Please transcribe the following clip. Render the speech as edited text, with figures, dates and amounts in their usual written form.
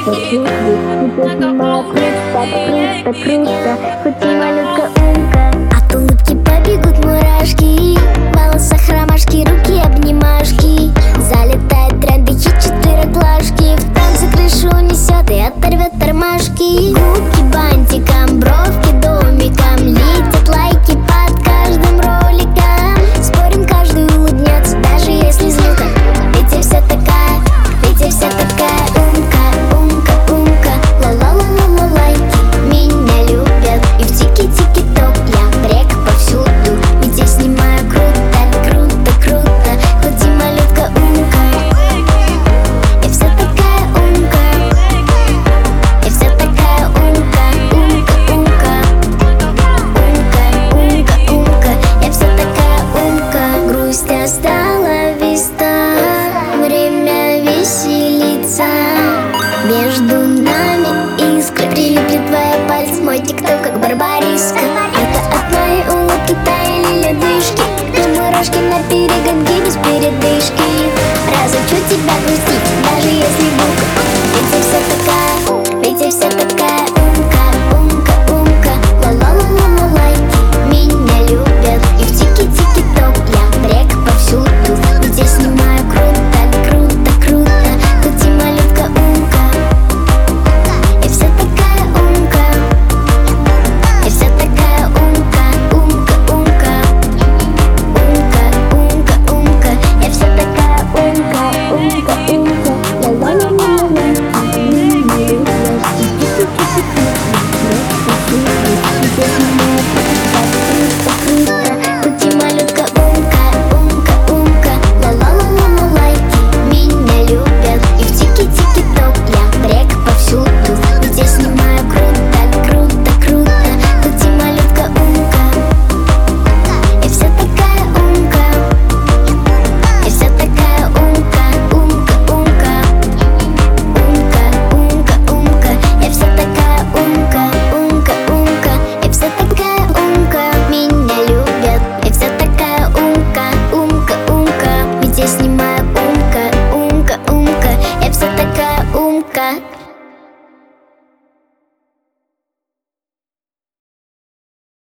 чувствую. Теперь снимаю круто, круто, хоть и малютка умка. От улыбки побегут мурашки, в волосах ромашки, руки обнимашки. Залетают тренды, хит 4 глажки, в танце крышу унесет и оторвет тормашки. Губки бантиком, бровки домиком, летят лайки под каждым роликом. Спорим, каждый улыбнется, даже если звука. Ведь я вся такая, ведь я вся такая умка, умка, умка. Ла-ла-ла-ла-ла лайки, меня любят, и в тики-тики-ток я брек повсюду. Ведь я снимаю круто, круто, круто, хоть и малютка умка. Я вся такая умка, я вся такая умка, умка, умка. Умка, умка, умка, я вся такая умка. Грусть остала виста, время веселиться. Между нами искры, прилипли твои пальцы, мой тикток как барбариска. Это от моей улыбки таяли ледышки, ты мурашки на перегонке без передышки. Разучу тебя грустить, даже если бука. Ведь я вся такая, ведь я вся такая